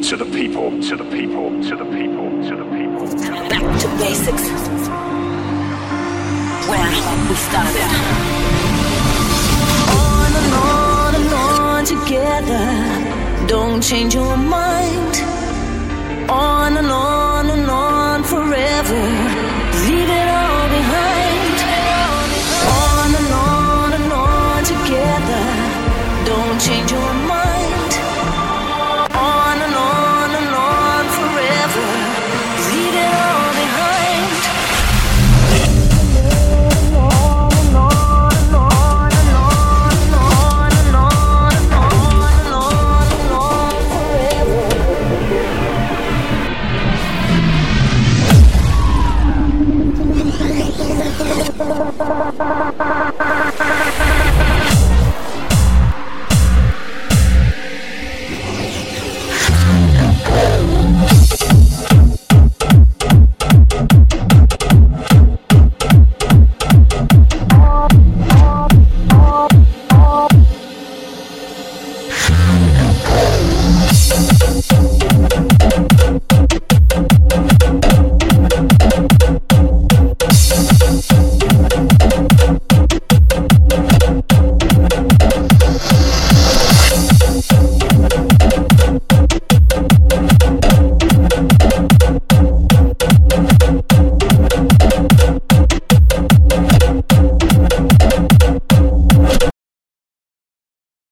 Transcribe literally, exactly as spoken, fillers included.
to the people, to the people, to the people, to the people. Back to basics. Where we started. On and on and on together. Don't change your mind. On and on.